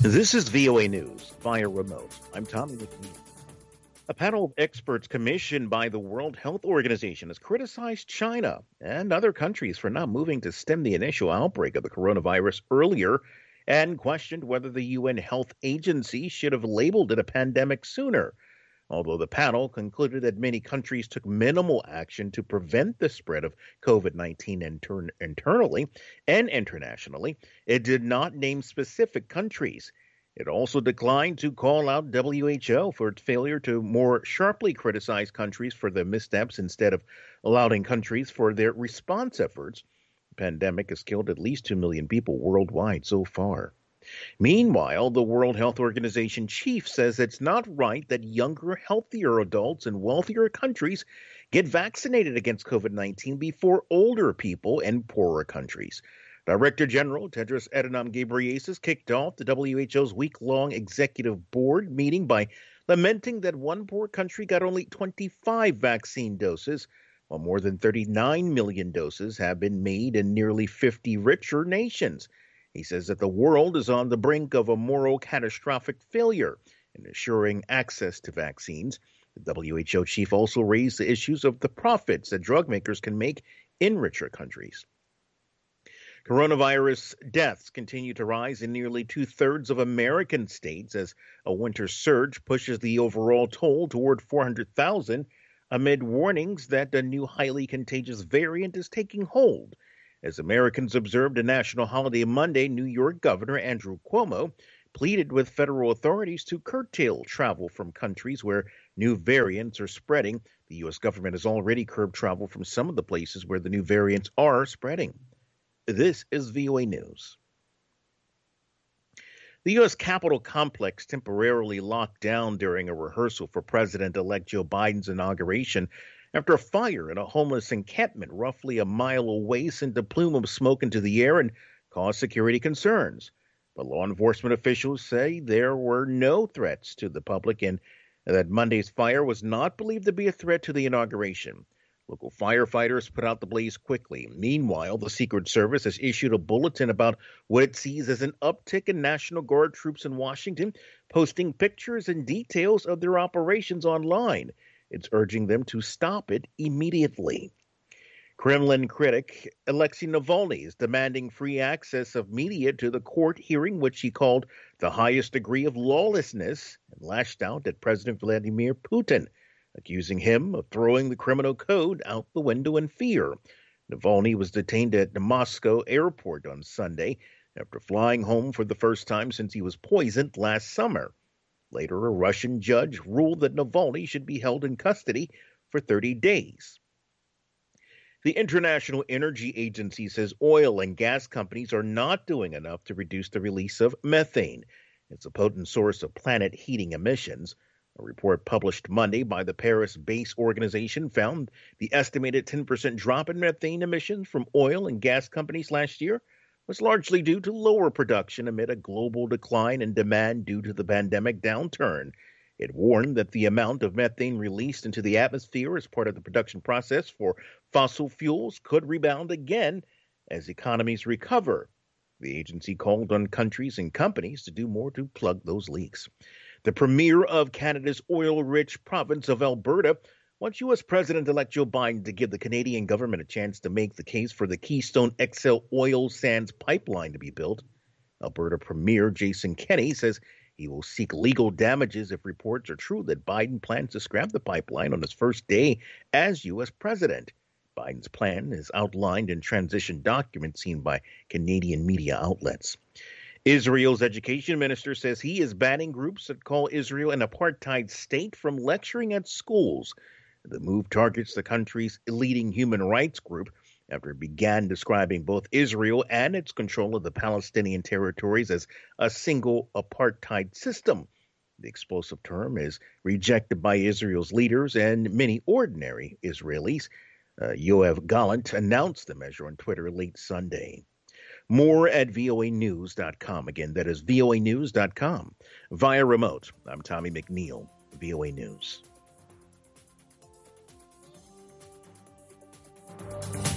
This is VOA News via remote. I'm Tommy McNeil. A panel of experts commissioned by the World Health Organization has criticized China and other countries for not moving to stem the initial outbreak of the coronavirus earlier and questioned whether the UN Health Agency should have labeled it a pandemic sooner. Although the panel concluded that many countries took minimal action to prevent the spread of COVID-19 internally and internationally, it did not name specific countries. It also declined to call out WHO for its failure to more sharply criticize countries for their missteps instead of allowing countries for their response efforts. The pandemic has killed at least 2 million people worldwide so far. Meanwhile, the World Health Organization chief says it's not right that younger, healthier adults in wealthier countries get vaccinated against COVID-19 before older people in poorer countries. Director General Tedros Adhanom Ghebreyesus kicked off the WHO's week-long executive board meeting by lamenting that one poor country got only 25 vaccine doses, while more than 39 million doses have been made in nearly 50 richer nations. He says that the world is on the brink of a moral catastrophic failure in assuring access to vaccines. The WHO chief also raised the issues of the profits that drug makers can make in richer countries. Coronavirus deaths continue to rise in nearly two-thirds of American states as a winter surge pushes the overall toll toward 400,000 amid warnings that a new highly contagious variant is taking hold. As Americans observed a national holiday Monday, New York Governor Andrew Cuomo pleaded with federal authorities to curtail travel from countries where new variants are spreading. The U.S. government has already curbed travel from some of the places where the new variants are spreading. This is VOA News. The U.S. Capitol complex temporarily locked down during a rehearsal for President-elect Joe Biden's inauguration after a fire in a homeless encampment roughly a mile away sent a plume of smoke into the air and caused security concerns. But law enforcement officials say there were no threats to the public and that Monday's fire was not believed to be a threat to the inauguration. Local firefighters put out the blaze quickly. Meanwhile, the Secret Service has issued a bulletin about what it sees as an uptick in National Guard troops in Washington, posting pictures and details of their operations online. It's urging them to stop it immediately. Kremlin critic Alexei Navalny is demanding free access of media to the court hearing, which he called the highest degree of lawlessness, and lashed out at President Vladimir Putin, accusing him of throwing the criminal code out the window in fear. Navalny was detained at the Moscow airport on Sunday after flying home for the first time since he was poisoned last summer. Later, a Russian judge ruled that Navalny should be held in custody for 30 days. The International Energy Agency says oil and gas companies are not doing enough to reduce the release of methane. It's a potent source of planet heating emissions. A report published Monday by the Paris-based organization found the estimated 10% drop in methane emissions from oil and gas companies last year was largely due to lower production amid a global decline in demand due to the pandemic downturn. It warned that the amount of methane released into the atmosphere as part of the production process for fossil fuels could rebound again as economies recover. The agency called on countries and companies to do more to plug those leaks. The premier of Canada's oil-rich province of Alberta wants U.S. President-elect Joe Biden to give the Canadian government a chance to make the case for the Keystone XL oil sands pipeline to be built. Alberta Premier Jason Kenney says he will seek legal damages if reports are true that Biden plans to scrap the pipeline on his first day as U.S. president. Biden's plan is outlined in transition documents seen by Canadian media outlets. Israel's education minister says he is banning groups that call Israel an apartheid state from lecturing at schools. The move targets the country's leading human rights group after it began describing both Israel and its control of the Palestinian territories as a single apartheid system. The explosive term is rejected by Israel's leaders and many ordinary Israelis. Yoav Gallant announced the measure on Twitter late Sunday. More at voanews.com. Again, that is voanews.com. Via remote, I'm Tommy McNeil, VOA News.